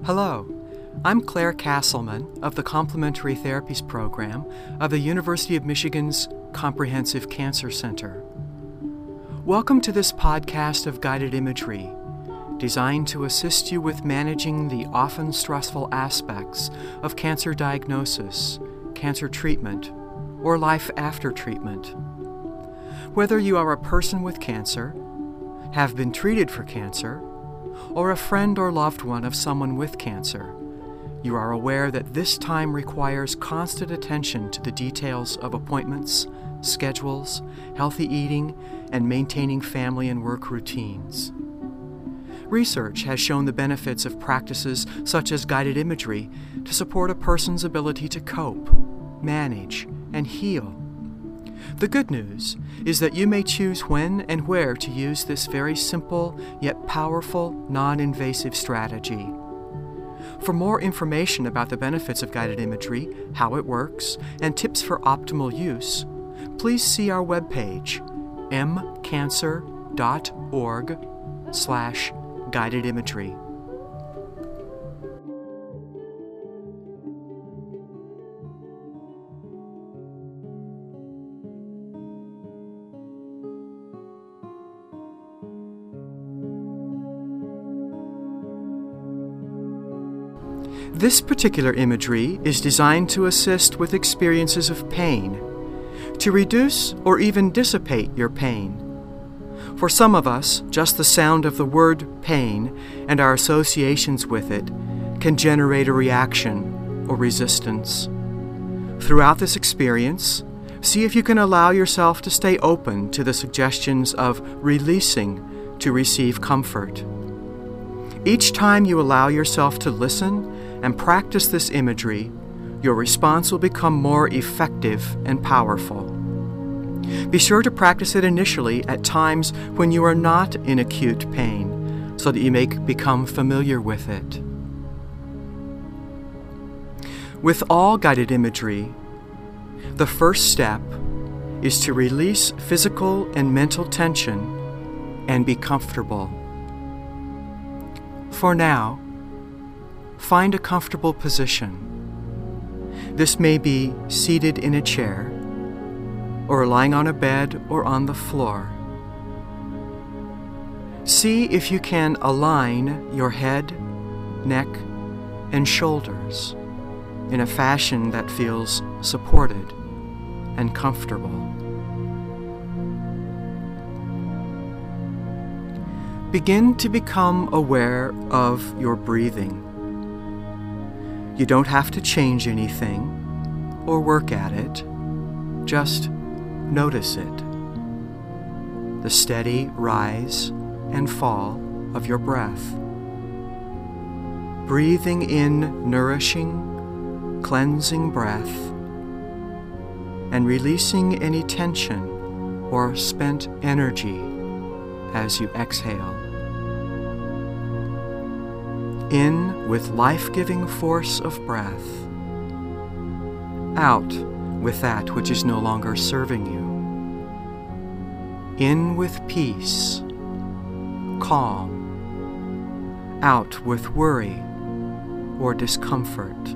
Hello, I'm Claire Castleman of the Complementary Therapies Program of the University of Michigan's Comprehensive Cancer Center. Welcome to this podcast of guided imagery, designed to assist you with managing the often stressful aspects of cancer diagnosis, cancer treatment, or life after treatment. Whether you are a person with cancer, have been treated for cancer, or a friend or loved one of someone with cancer, you are aware that this time requires constant attention to the details of appointments, schedules, healthy eating, and maintaining family and work routines. Research has shown the benefits of practices such as guided imagery to support a person's ability to cope, manage, and heal. The good news is that you may choose when and where to use this very simple yet powerful, non-invasive strategy. For more information about the benefits of guided imagery, how it works, and tips for optimal use, please see our webpage, mcancer.org/guided imagery. This particular imagery is designed to assist with experiences of pain, to reduce or even dissipate your pain. For some of us, just the sound of the word pain and our associations with it can generate a reaction or resistance. Throughout this experience, see if you can allow yourself to stay open to the suggestions of releasing to receive comfort. Each time you allow yourself to listen and practice this imagery, your response will become more effective and powerful. Be sure to practice it initially at times when you are not in acute pain, so that you may become familiar with it. With all guided imagery, the first step is to release physical and mental tension and be comfortable. For now, find a comfortable position. This may be seated in a chair, or lying on a bed or on the floor. See if you can align your head, neck, and shoulders in a fashion that feels supported and comfortable. Begin to become aware of your breathing. You don't have to change anything or work at it. Just notice it. The steady rise and fall of your breath. Breathing in nourishing, cleansing breath and releasing any tension or spent energy as you exhale. In with life-giving force of breath. Out with that which is no longer serving you. In with peace, calm. Out with worry or discomfort.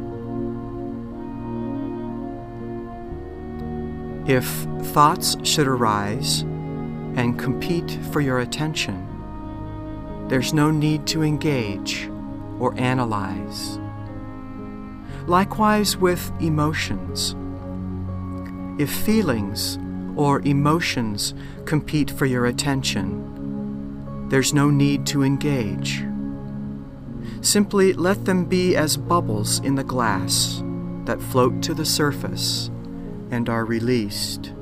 If thoughts should arise and compete for your attention, there's no need to engage or analyze. Likewise with emotions. If feelings or emotions compete for your attention, there's no need to engage. Simply let them be as bubbles in the glass that float to the surface and are released.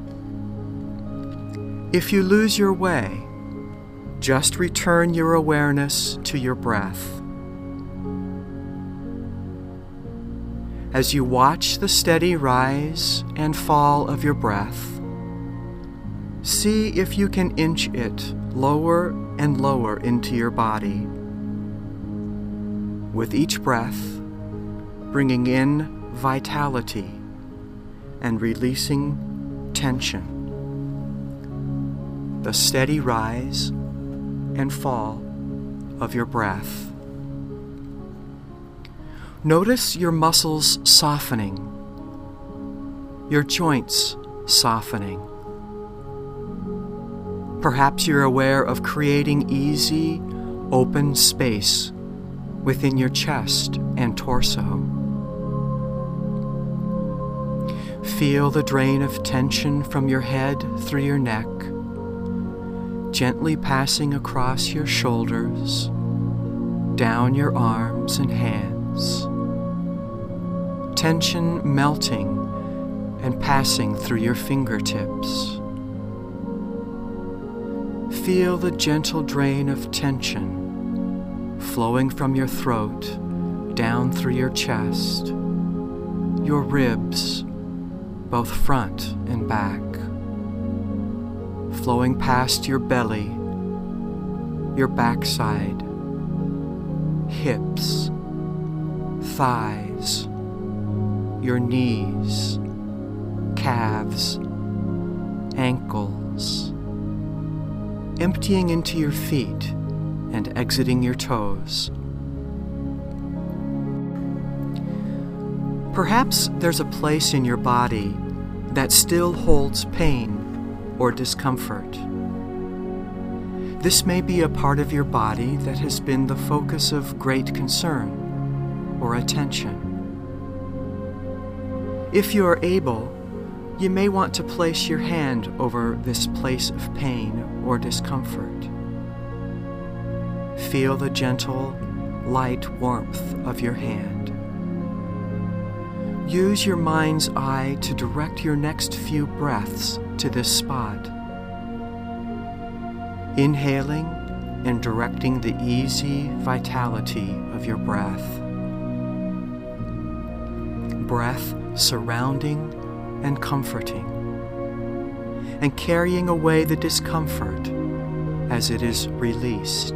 If you lose your way, just return your awareness to your breath. As you watch the steady rise and fall of your breath, see if you can inch it lower and lower into your body. With each breath, bringing in vitality and releasing tension. The steady rise and fall of your breath. Notice your muscles softening, your joints softening. Perhaps you're aware of creating easy, open space within your chest and torso. Feel the drain of tension from your head through your neck, gently passing across your shoulders, down your arms and hands. Tension melting and passing through your fingertips. Feel the gentle drain of tension flowing from your throat down through your chest, your ribs, both front and back, flowing past your belly, your backside, hips, thighs, your knees, calves, ankles, emptying into your feet and exiting your toes. Perhaps there's a place in your body that still holds pain or discomfort. This may be a part of your body that has been the focus of great concern or attention. If you are able, you may want to place your hand over this place of pain or discomfort. Feel the gentle, light warmth of your hand. Use your mind's eye to direct your next few breaths to this spot. Inhaling and directing the easy vitality of your breath. Breath surrounding and comforting, and carrying away the discomfort as it is released.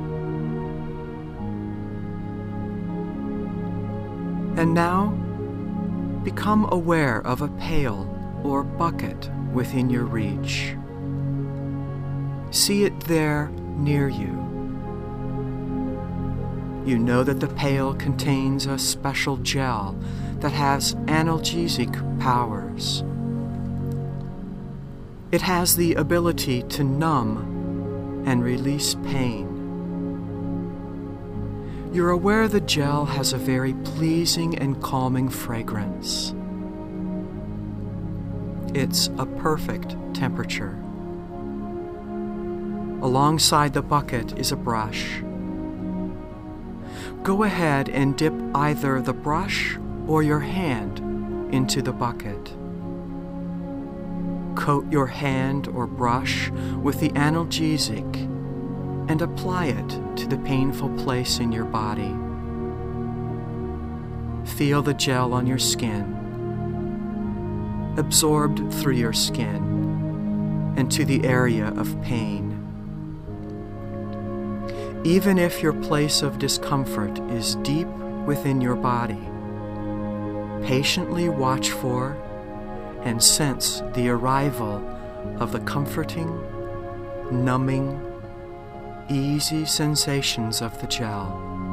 And now, become aware of a pail or bucket within your reach. See it there near you. You know that the pail contains a special gel that has analgesic powers. It has the ability to numb and release pain. You're aware the gel has a very pleasing and calming fragrance. It's a perfect temperature. Alongside the bucket is a brush. Go ahead and dip either the brush or your hand into the bucket. Coat your hand or brush with the analgesic and apply it to the painful place in your body. Feel the gel on your skin, absorbed through your skin and to the area of pain. Even if your place of discomfort is deep within your body, patiently watch for and sense the arrival of the comforting, numbing, easy sensations of the gel.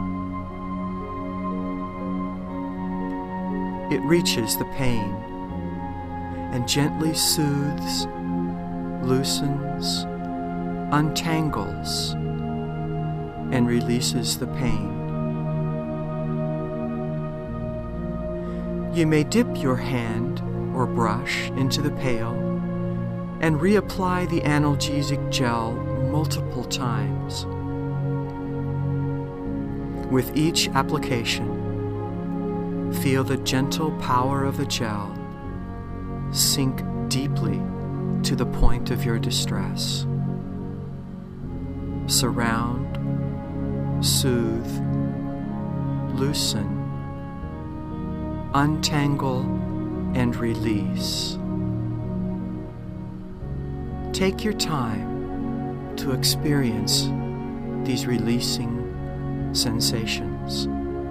It reaches the pain and gently soothes, loosens, untangles, and releases the pain. You may dip your hand or brush into the pail and reapply the analgesic gel multiple times. With each application, feel the gentle power of the gel sink deeply to the point of your distress. Surround, soothe, loosen, untangle, and release. Take your time to experience these releasing sensations.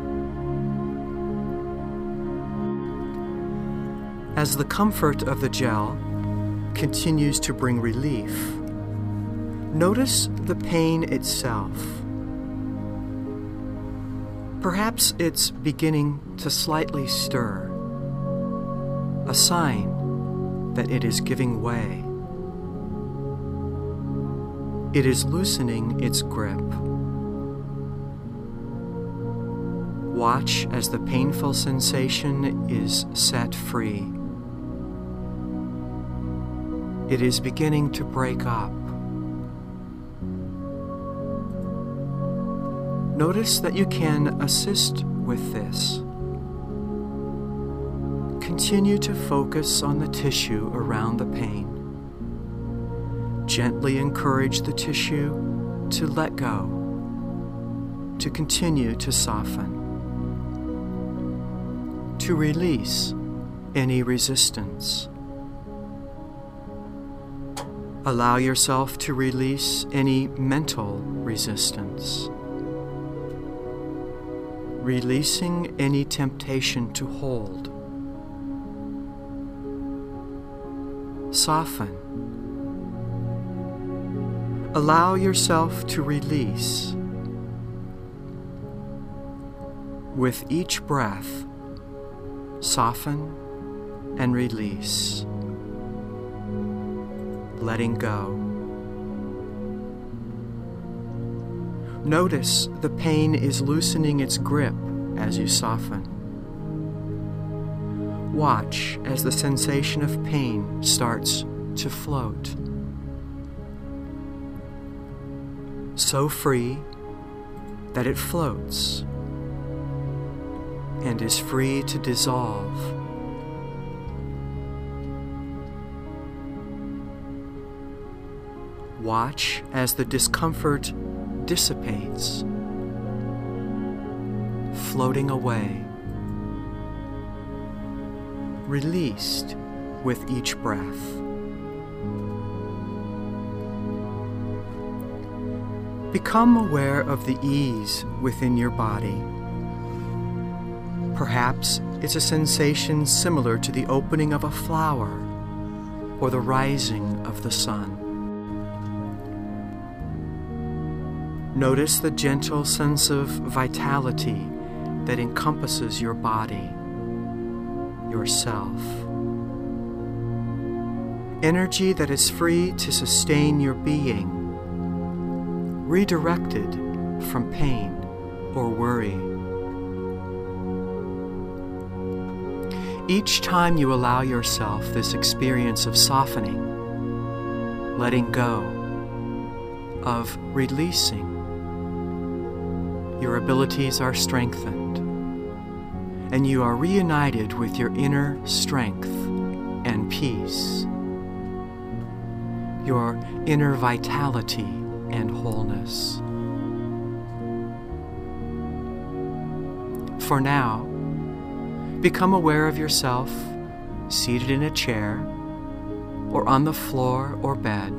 As the comfort of the gel continues to bring relief, notice the pain itself. Perhaps it's beginning to slightly stir, a sign that it is giving way. It is loosening its grip. Watch as the painful sensation is set free. It is beginning to break up. Notice that you can assist with this. Continue to focus on the tissue around the pain. Gently encourage the tissue to let go, to continue to soften, to release any resistance. Allow yourself to release any mental resistance, releasing any temptation to hold. Soften. Allow yourself to release. With each breath, soften and release, letting go. Notice the pain is loosening its grip as you soften. Watch as the sensation of pain starts to float. So free that it floats and is free to dissolve. Watch as the discomfort dissipates, floating away, released with each breath. Become aware of the ease within your body. Perhaps it's a sensation similar to the opening of a flower or the rising of the sun. Notice the gentle sense of vitality that encompasses your body, yourself. Energy that is free to sustain your being, redirected from pain or worry. Each time you allow yourself this experience of softening, letting go, of releasing, your abilities are strengthened, and you are reunited with your inner strength and peace, your inner vitality and wholeness. For now, become aware of yourself seated in a chair or on the floor or bed.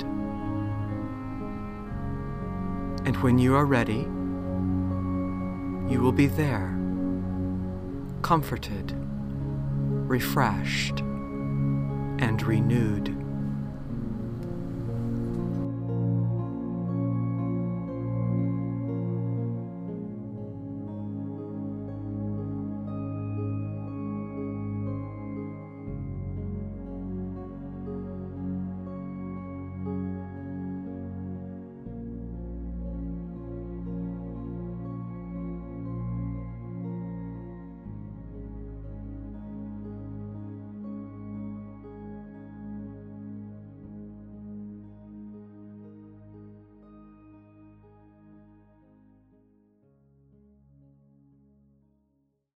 And when you are ready, you will be there, comforted, refreshed, and renewed.